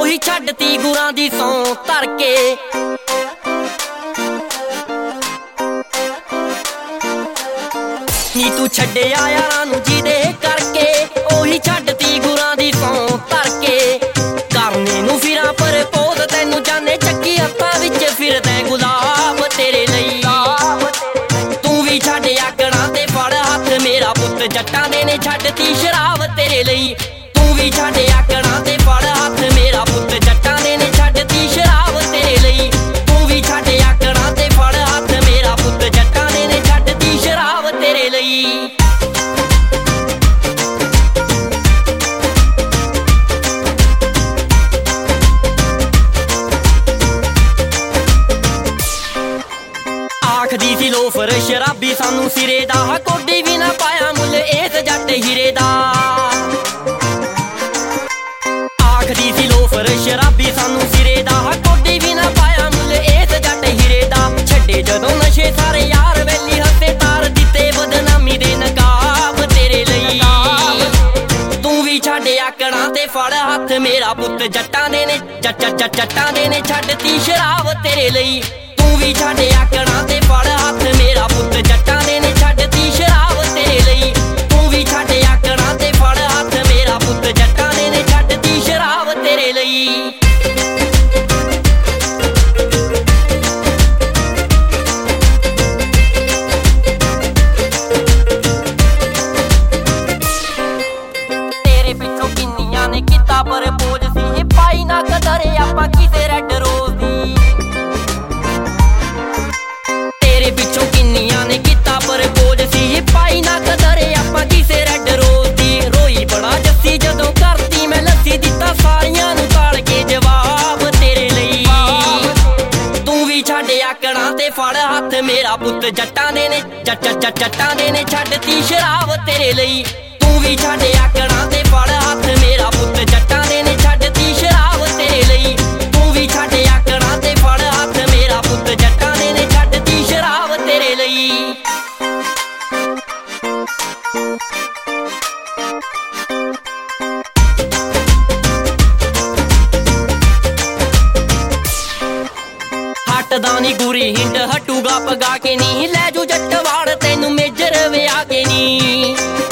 ਉਹੀ ਛੱਡਤੀ ਗੁਰਾਂ ਦੀ ਸੌਂ ਧਰ ਕੇ। ਨੀ ਤੂੰ ਛੱਡਿਆ ਯਾਰਾਂ ਨੂੰ ਜਿਹਦੇ ਕਰਕੇ, ਉਹੀ ਛੱਡਤੀ ਗੁਰਾਂ ਦੀ ਸੌਂ ਧਰ ਕੇ। ਕਰਨੇ ਨੂੰ ਫਿਰਾਂ ਪ੍ਰਪੋਜ਼ ਤੈਨੂੰ ਜਾਨੇ ਚੱਕੀ ਹੱਥਾਂ ਵਿੱਚ ਫਿਰਦਾ ਗੁਲਾਬ ਤੇਰੇ ਲਈ। ਤੂੰ ਵੀ ਛੱਡ ਆਕੜਾਂ ਤੇ ਫੜ ਹੱਥ ਮੇਰਾ ਪੁੱਤ ਜੱਟਾਂ ਦੇ ਨੇ ਛੱਡਤੀ ਸ਼ਰਾਬ ਤੇਰੇ ਲਈ। ਤੂੰ ਵੀ ਛੱਡ ਆਕੜਾਂ ਤੇ ਫੜ ਹੱਥ ਮੇਰਾ ਪੁੱਤ ਜੱਟਾਂ ਦੇ ਨੇ ਛੱਡਤੀ ਸ਼ਰਾਬ ਤੇਰੇ ਲਈ। ਤੂੰ ਵੀ ਛੱਡ ਆਕੜਾਂ ਤੇ ਫੜ ਹੱਥ ਮੇਰਾ ਪੁੱਤ ਜੱਟਾਂ ਦੇ ਨੇ ਛੱਡਤੀ ਸ਼ਰਾਬ ਤੇਰੇ ਲਈ। ਆਖਦੀ ਸੀ ਲੋਫਰ ਸ਼ਰਾਬੀ ਸਾਨੂੰ ਸਿਰੇ ਦਾ, ਕੋਡੀ ਵੀ ਨਾ ਪਾਇਆ ਮੁੱਲ ਇਸ ਜੱਟ ਹੀਰੇ ਦਾ। ਆਖਦੀ ਸੀ ਲੋਫਰ ਸ਼ਰਾਬੀ ਸਾਨੂੰ ਸਿਰੇ ਦਾ, ਕੋਡੀ ਵੀ ਨਾ ਪਾਇਆ ਮੁੱਲ ਇਸ ਜੱਟ ਹੀਰੇ ਦਾ। ਛੱਡੇ ਜਦੋਂ ਨਸ਼ੇ ਸਾਰੇ ਯਾਰ ਵੈਲੀ ਹੱਥੇ ਤਾਰ ਦਿੱਤੇ ਬਦਨਾਮੀ ਦੇ ਨਕਾਬ ਤੇਰੇ ਲਈ। ਤੂੰ ਵੀ ਛੱਡ ਆਕੜਾਂ ਤੇ ਫੜ ਹੱਥ ਮੇਰਾ ਪੁੱਤ ਜੱਟਾਂ ਦੇ ਨੇ ਜੱਟਾਂ ਦੇ ਨੇ ਛੱਡਤੀ ਸ਼ਰਾਬ ਤੇਰੇ ਲਈ। ਤੂੰ ਵੀ ਛੱਡ ਆਕੜਾਂ ਤੇ ਫੜ ਹੱਥ ਮੇਰਾ ਪੁੱਤ ਜੱਟਾਂ ਦੇ ਨੇ ਛੱਡਤੀ ਸ਼ਰਾਬ ਤੇਰੇ ਲਈ। ਤੂੰ ਵੀ ਛੱਡ ਆਕੜਾਂ ਤੇ ਫੜ ਹੱਥ ਮੇਰਾ ਪੁੱਤ ਜੱਟਾਂ ਦੇ ਨੇ ਛੱਡਤੀ ਸ਼ਰਾਬ ਤੇਰੇ ਲਈ। ਤੇਰੇ ਪਿੱਛੋਂ ਕਿੰਨੀਆਂ ਨੇ ਕੀਤਾ ਪ੍ਰਪੋਜ਼ ਸੀ, ਪਾਈ ਨਾ ਕਦਰ ਆਪਾਂ ਕਿਸੇ ਰੈੱਡ ਰੋਜ਼ ਦੀ। ਤੇਰੇ ਪਿੱਛੋਂ ਕਿੰਨੀਆਂ ਨੇ ਕੀਤਾ ਪ੍ਰਪੋਜ਼ ਸੀ, ਪਾਈ ਨਾ ਕਦਰ ਆਪਾਂ ਕਿਸੇ ਰੈੱਡ ਰੋਜ਼ ਦੀ। ਰੋਈ ਬੜਾ ਜੱਸੀ ਜਦੋਂ ਕਰਤੀ ਮੈਂ ਲੱਸੀ, ਦਿੱਤਾ ਸਾਰੀਆਂ ਨੂੰ ਤਾਲ ਕੇ ਜਵਾਬ ਤੇਰੇ ਲਈ। ਤੂੰ ਵੀ ਛੱਡ ਆਕੜਾਂ ਤੇ ਫੜ ਹੱਥ ਮੇਰਾ ਪੁੱਤ ਜੱਟਾਂ ਦੇ ਨੇ ਜੱਟਾਂ ਦੇ ਨੇ ਛੱਡਤੀ ਸ਼ਰਾਬ ਤੇਰੇ ਲਈ। ਤੂੰ ਵੀ ਛੱਡ ਆਕੜਾਂ ਤੇ ਫੜ ਹੱਥ ਮੇਰਾ ਪੁੱਤ ਜੱਟਾਂ ਦੇ ਨੇ ਛੱਡਤੀ ਸ਼ਰਾਬ ਤੇਰੇ ਲਈ। ਤੂੰ ਵੀ ਛੱਡ ਆਕੜਾਂ ਤੇ ਫੜ ਹੱਥ ਮੇਰਾ ਪੁੱਤ ਜੱਟਾਂ ਦੇ ਨੇ ਛੱਡਤੀ ਸ਼ਰਾਬ ਤੇਰੇ ਲਈ। ਹਟਦਾ ਨੀ ਗੁਰੀ ਹਿੰਡ ਹਟੂਗਾ ਪਗਾ ਕੇ ਨੀ, ਲੈ ਜੂ ਜੱਟ ਵਾੜ ਤੈਨੂੰ ਮੇਜਰ ਵਿਆਹ ਕੇ ਨੀ।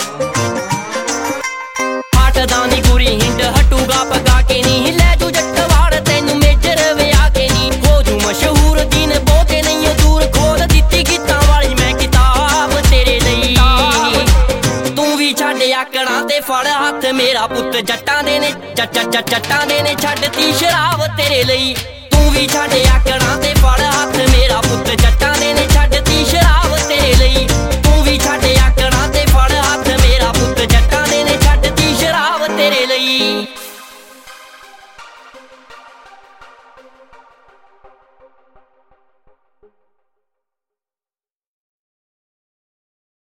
ਹਟਦਾ ਨੀ ਗੁਰੀ ਹਿੰਡ ਹਟੂਗਾ ਪਗਾ ਕੇ ਨੀ, ਲੈ ਜੂ ਜੱਟ ਵਾੜ ਤੈਨੂੰ ਮੇਜਰ ਵਿਆਹ ਕੇ ਨੀ। ਹੋ ਜੂ ਮਸ਼ਹੂਰ ਦਿਨ ਬਹੁਤੇ ਨਹੀਂ ਦੂਰ, ਖੋਲ ਦਿੱਤੀ ਗੀਤਾਂ ਵਾਲੀ ਮੈਂ ਕਿਤਾਬ ਤੇਰੇ ਲਈ। ਤੂੰ ਵੀ ਛੱਡ ਆਕੜਾਂ ਤੇ ਫੜ ਹੱਥ ਮੇਰਾ ਪੁੱਤ ਜੱਟਾਂ ਦੇ ਨੇ ਜੱਟਾਂ ਦੇ ਨੇ ਛੱਡਤੀ ਸ਼ਰਾਬ ਤੇਰੇ ਲਈ। ਤੂੰ ਵੀ ਛੱਡ ਆਕੜਾਂ ਤੇ ਫੜ